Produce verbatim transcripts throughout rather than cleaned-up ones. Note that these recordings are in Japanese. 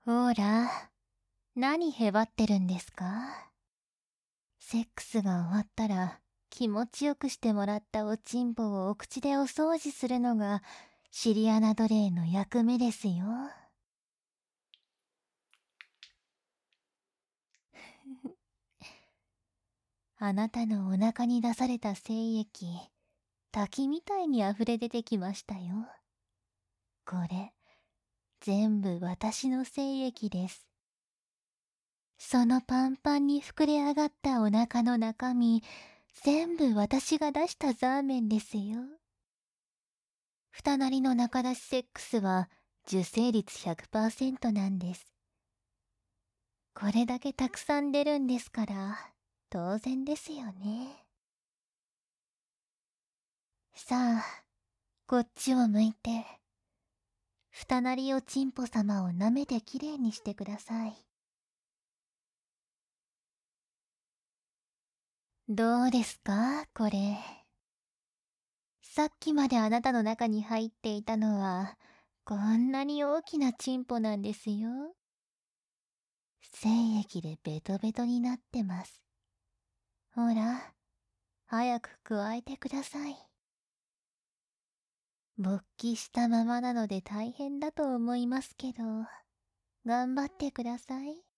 ほら、何へばってるんですか？セックスが終わったら気持ちよくしてもらったおちんぽをお口でお掃除するのがシリアナ奴隷の役目ですよ。あなたのお腹に出された精液、滝みたいに溢れ出てきましたよ。これ、全部私の精液です。そのパンパンに膨れ上がったお腹の中身、全部私が出したザーメンですよ。二なりの中出しセックスは受精率 ひゃくパーセント なんです。これだけたくさん出るんですから、当然ですよね。さあ、こっちを向いて、二なりおちんぽ様を舐めてきれいにしてください。どうですか、これ。さっきまであなたの中に入っていたのは、こんなに大きなチンポなんですよ。精液でベトベトになってます。ほら、早く加えてください。勃起したままなので大変だと思いますけど、頑張ってください。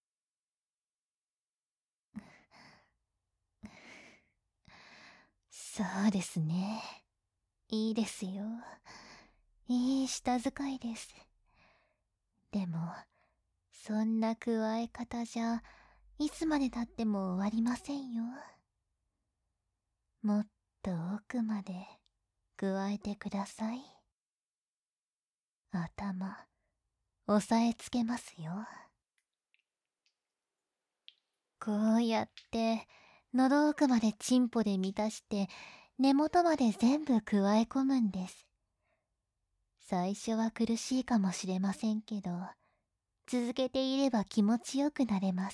そうですね。いいですよ。いい舌使いです。でも、そんな加え方じゃ、いつまでたっても終わりませんよ。もっと奥まで加えてください。頭、押さえつけますよ。こうやって、喉奥までチンポで満たして、根元まで全部加え込むんです。最初は苦しいかもしれませんけど、続けていれば気持ちよくなれます。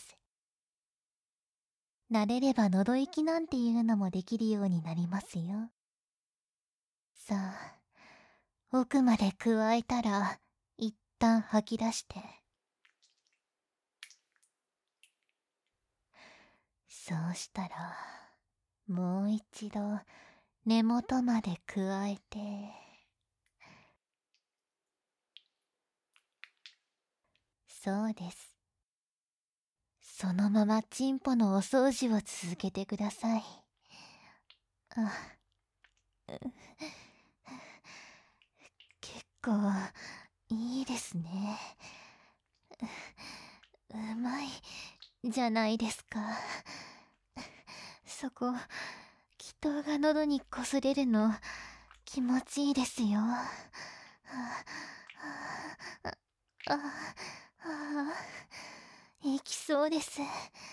慣れれば喉息なんていうのもできるようになりますよ。さあ、奥まで加えたら、一旦吐き出して。そうしたら、もう一度、根元まで加えて。そうです。そのままチンポのお掃除を続けてください。あ、結構、いいですね。うまい、じゃないですか。そこ、気筒が喉にこすれるの、気持ちいいですよ。ああ、ああ、いきそうです。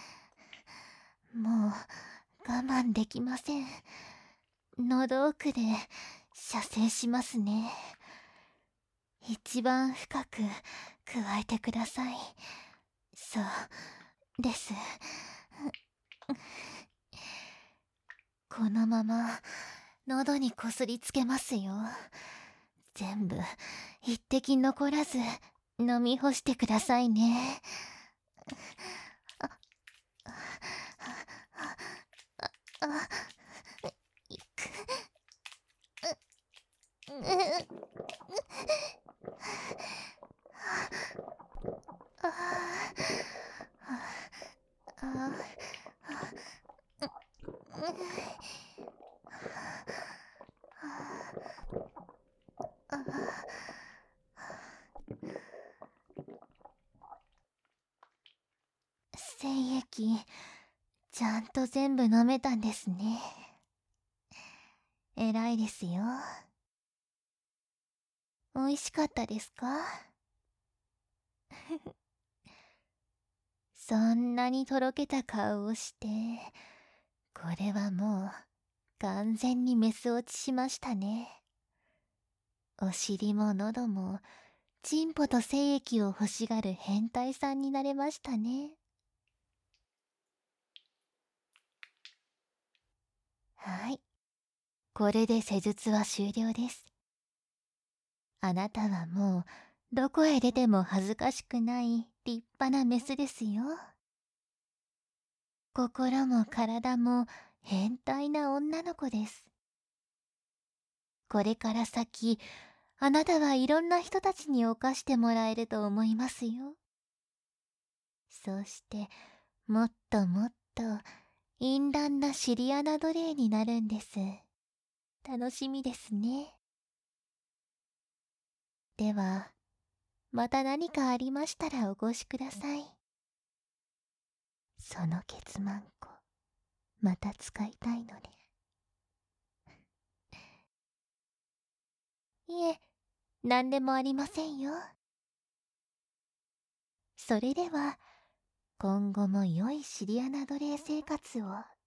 もう、我慢できません。喉奥で、射精しますね。一番深く、加えてください。そうです。このまま喉にこすりつけますよ。全部一滴残らず飲み干してくださいね。あ、あ、あ、あ、いく。う、う、あ、あ、あ、精液、ちゃんと全部飲めたんですね。偉いですよ。美味しかったですか？そんなにとろけた顔をして、これはもう完全にメス落ちしましたね。お尻も喉もチンポと精液を欲しがる変態さんになれましたね。はい。これで施術は終了です。あなたはもどこへ出ても恥ずかしくない立派なメスですよ。心も体も変態な女の子です。これから先、あなたはいろんな人たちに犯してもらえると思いますよ。そして、もっともっと、淫乱なシリアナ奴隷になるんです。楽しみですね。では、また何かありましたらお越しください。そのケツマンコ、また使いたいのね。いえ、何でもありませんよ。それでは、今後も良いシリアナ奴隷生活を